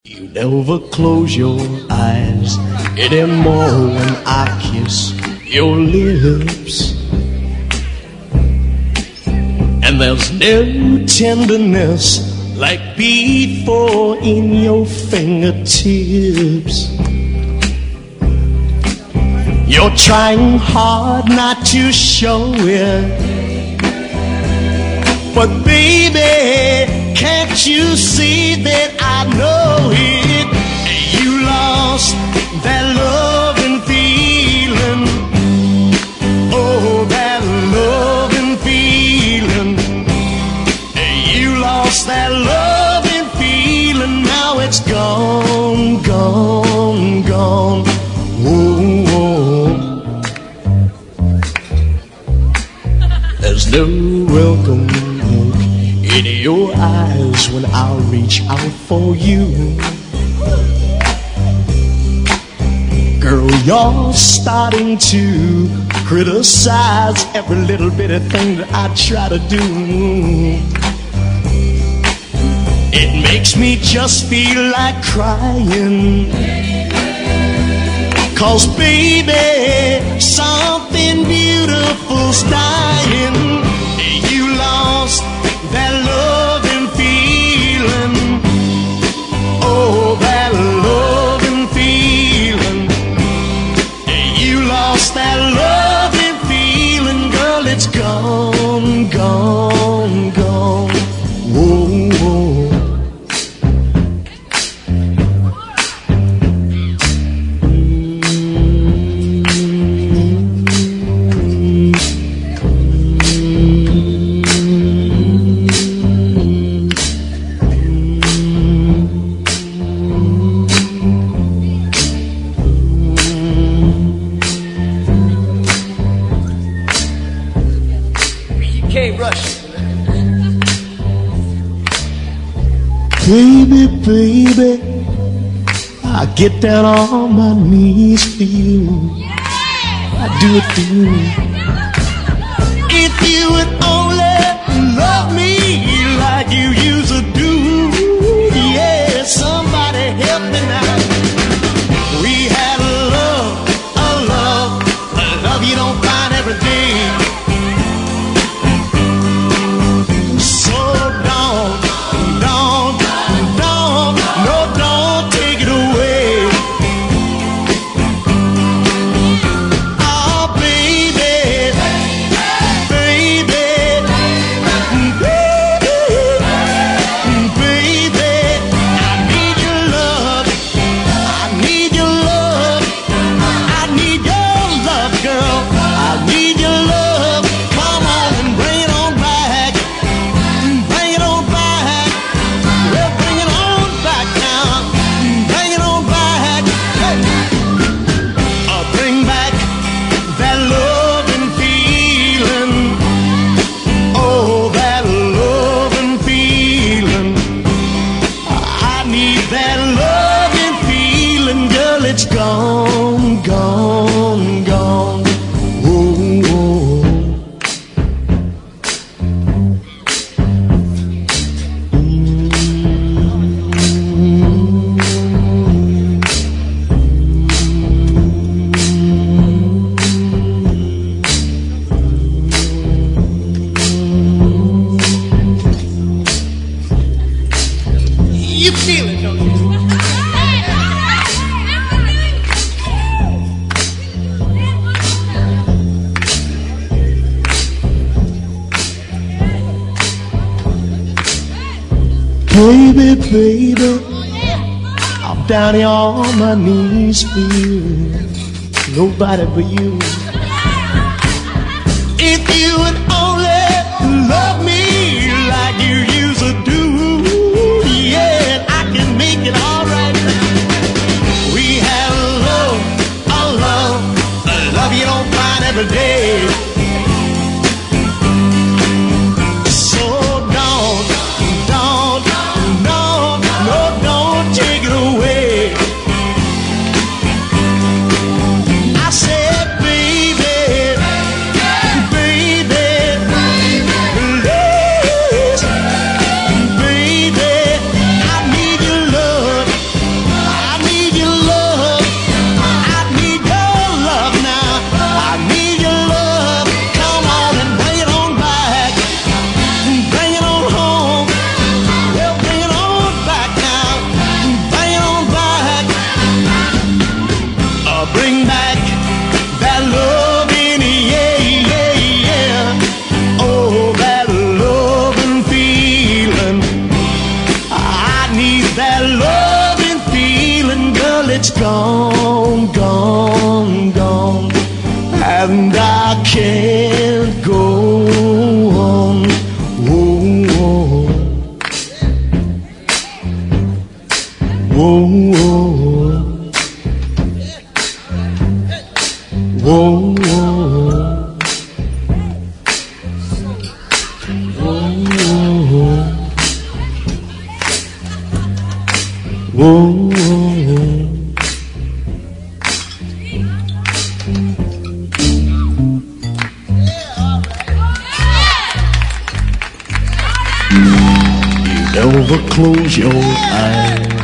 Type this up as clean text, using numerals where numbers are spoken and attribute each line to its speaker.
Speaker 1: You never close your eyes anymore when I kiss your lips. And there's no tenderness like before in your fingertips. You're trying hard not to show it, but baby, can't you see that I know it? You lost that loving feeling. Oh, that loving feeling. You lost that loving feeling. Now it's gone, gone, gone. Whoa, whoa. There's no welcome look in your eyes when I reach out for you. Girl, you're starting to criticize every little bit of thing that I try to do. It makes me just feel like crying, 'cause baby, something beautiful's dying. You lost that loving feeling. Oh, that loving feeling. You lost that loving feeling. Girl, it's gone, gone, gone. Whoa, whoa. Baby, baby, I get down on my knees for you. I do it for you. If you would only love me like you used to do, yeah, somebody help me now. We had a love you don't find every day. So don't take it away. Oh, baby, baby, baby, I need your love. I need your love. I need your love, girl. I need your love. Come on and bring it on back. Bring it on back. Well, bring it on back now. Bring it on back. Hey. Bring back that loving feeling. Oh, that loving feeling. I need that loving feeling, girl. It's gone, gone, gone. Whoa, whoa. You feel it, don't you? Baby, baby, I'm down here on my knees for you. Nobody but you. If you would only love me like you used to do, yeah, I can make it all right. We have a love you don't find every day. So don't take it away. I said, baby, baby, please, That loving feeling, girl, it's gone, gone, gone. And I can't go on. Whoa, whoa, whoa, whoa, whoa. You never close your eyes.